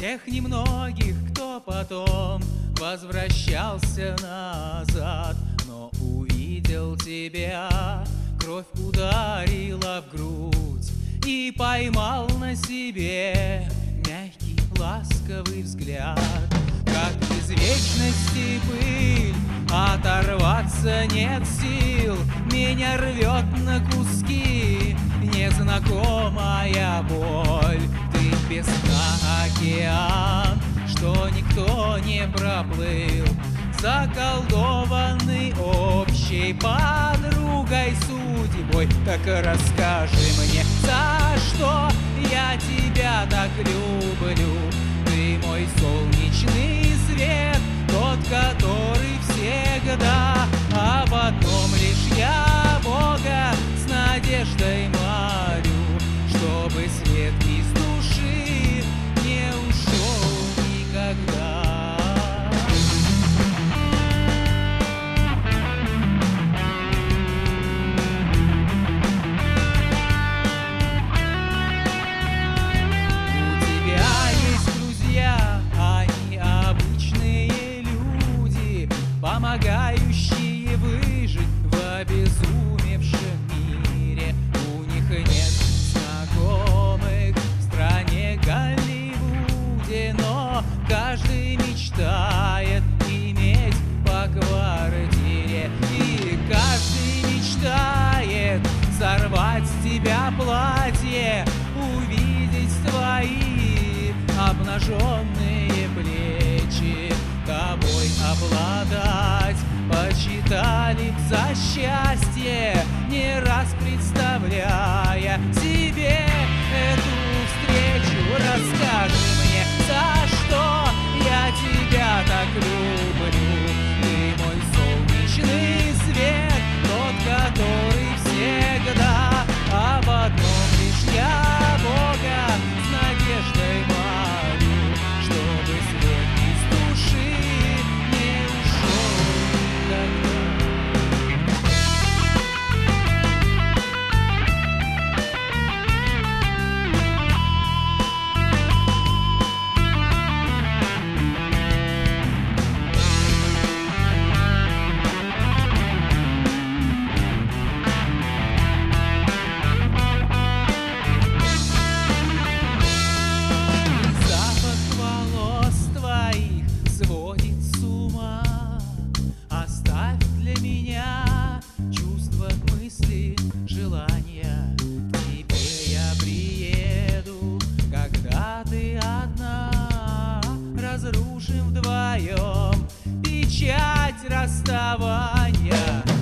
тех немногих, кто потом возвращался назад, но увидел тебя, кровь ударила в грудь, и поймал на себе мягкий, ласковый взгляд. Как из вечности пыль, оторваться нет сил, меня рвет на куски незнакомая боль. Ты без дна океан, что никто не проплыл, заколдованный общей подругой судьбой. Так расскажи мне, за что я тебя так люблю? Ты мой солнечный свет, тот, который всегда, а потом лишь я Бога с надеждой молю, чтобы свет из души не ушел никогда. Помогающие выжить в обезумевшем мире. У них нет знакомых в стране Голливуде, но каждый мечтает иметь по квартире. И каждый мечтает сорвать с тебя платье, увидеть твои обнаженные плечи, тобой обладать, почитали за счастье, не раз представляя себе эту встречу. Расскажи мне, за что я тебя так люблю? Ты мой солнечный свет, тот, который всегда, а потом лишь я Бога с надеждой молю, чтобы свет из души не ушел никогда. Желания, к тебе я приеду, когда ты одна. Разрушим вдвоем печать расставания.